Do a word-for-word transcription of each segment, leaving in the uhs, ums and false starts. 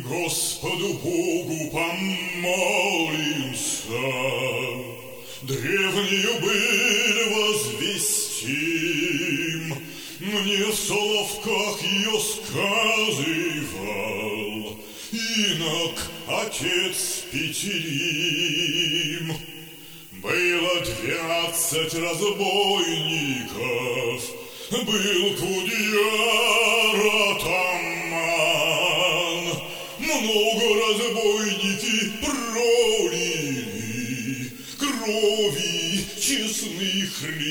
Господу Богу помолимся, древнюю быль возвестим. Мне в Соловках ее сказывал инок отец Петерим. Было двенадцать разбойников, был кудьяр атаман. Много разбойники пролили крови честных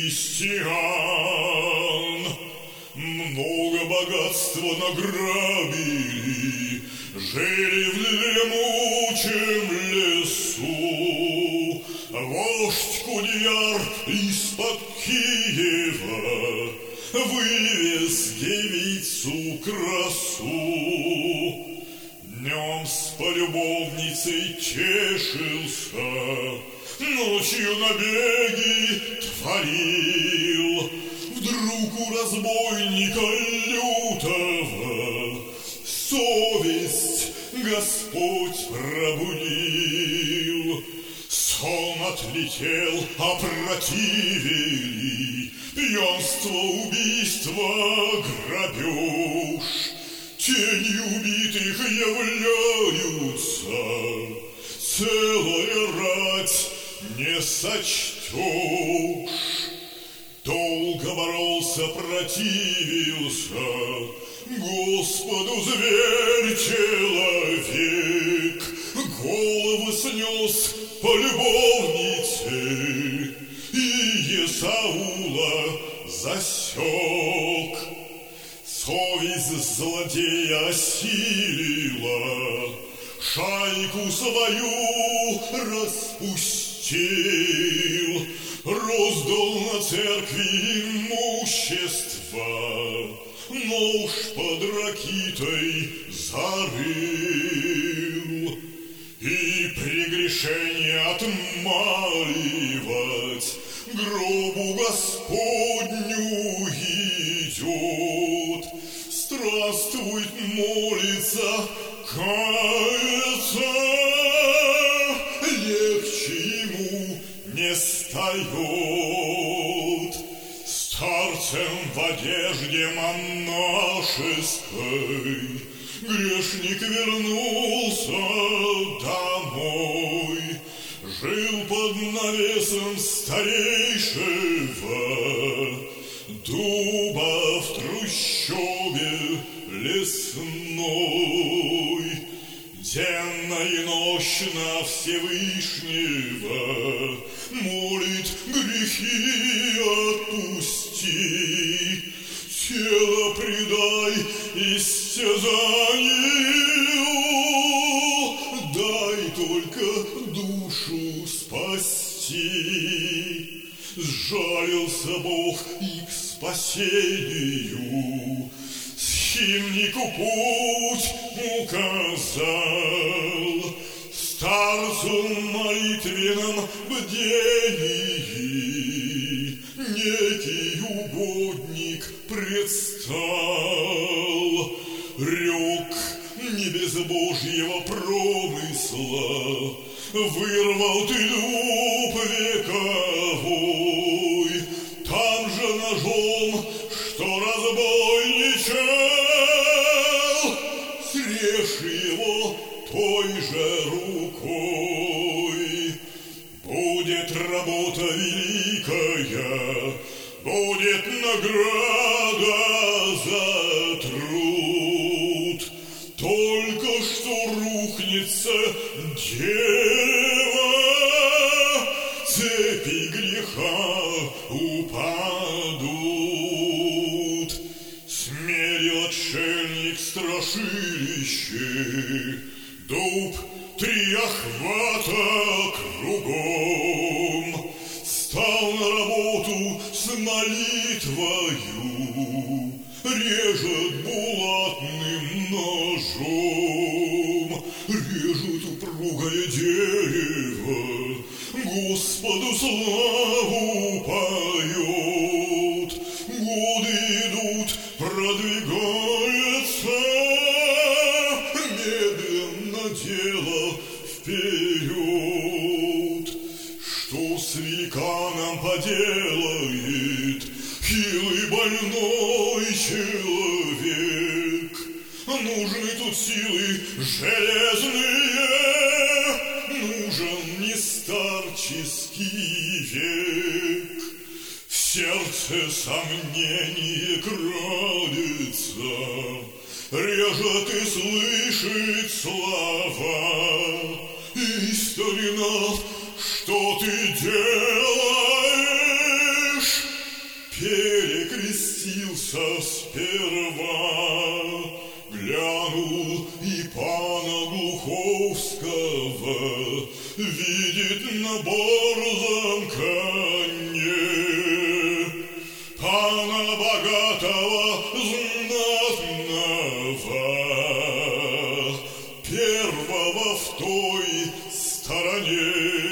христиан. Много богатства награбили, жили в дремучем лесу. Вождь Кудьяр из-под Киева вывез девицу красу. Днем с полюбовницей тешился, ночью набеги творил. Вдруг у разбойника лютого совесть Господь пробудил. Сон отлетел, опротивили пьянство, убийство, грабеж. Тени убитых являются, целая рать не сочтешь. Долго боролся, противился Господу зверь-человек, голову снес полюбовнице и Есаула засек. Совесть злодея осилила, шайку свою распустил, роздал на церкви имущество, нож под ракитой зарыл. И прегрешение отмаливать гробу Господню идет. Странствует, молится, кается, легче ему не стает. Старцем в одежде монашеской грешник вернулся домой. Жил под навесом старейшего дуба в трущобе лесной. Денно и нощно Всевышнего молит: грехи отпусти, тело предай истязанию, дай только душу спасти. Сжалился Бог и к спасению схимнику путь указал. Старцу молитвенном бдении некий угодник предстал. Рек не без Божьего промысла, вырвал ты дуб вековой. Там же ножом, что разбойничал, срежь его той же рукой. Будет работа великая, будет награда за труд. Только что рухнется дерево, цепи греха упадут. Смерил отшельник страшилище, дуб три охвата кругом. Стал на работу с молитвою, режет булатным ножом. Режет упругое дерево, Господу славу поет. Годы идут, продвигается медленно дело вперед. Что с великаном поделает хилый больной человек? Нужны тут силы железные, нужен не старческий век. В сердце сомнение крадется, режет и слышит слова. И старина, что ты делаешь? Перекрестился сперва, глянул и пана Глуховского видит на борзом коне, пана богатого знатного, первого в той стороне.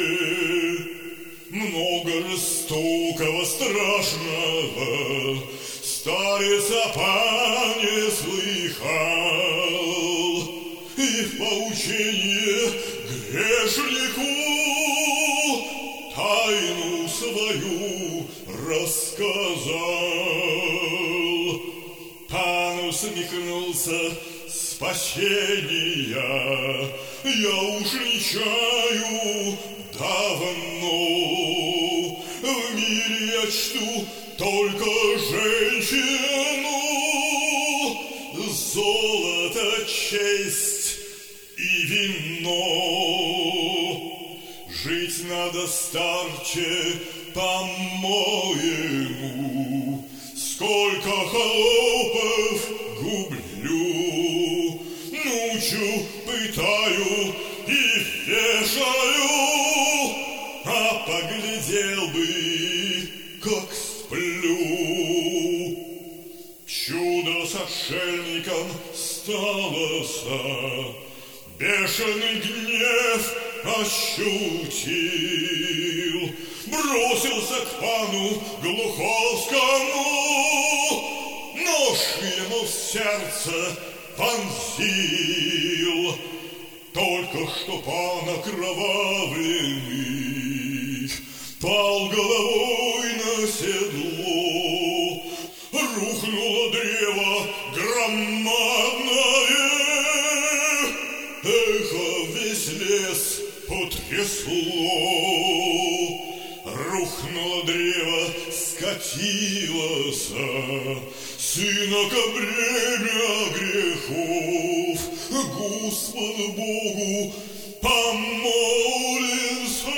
Много жестокого, страшного старец о пане слыхал, и в поучение грешнику тайну свою рассказал. Пан усмехнулся: спасения я уж не чаю давно. В мире я чту только женщину, золото, честь и вино. Жить надо старче, по-моему, сколько холопов гублю, мучу, пытаю и вешаю, а поглядел бы, как сплю. Чудо с отшельником сталося, бешеный гнев ощутил, бросился к пану Глуховскому, нож ему в сердце вонзил. Только что пан окровавленный пал головой на седло, рухнуло древо громадное, эхо весь лес потрясло. Рухнуло древо, скатилось, сына ко бремя грехов. Господу Богу помолимся,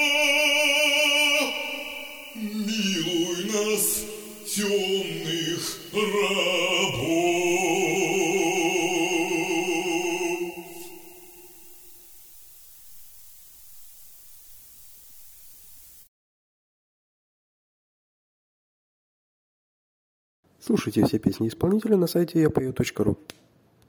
милуй нас, темных рабов. Слушайте все песни исполнителя на сайте я пою точка ру.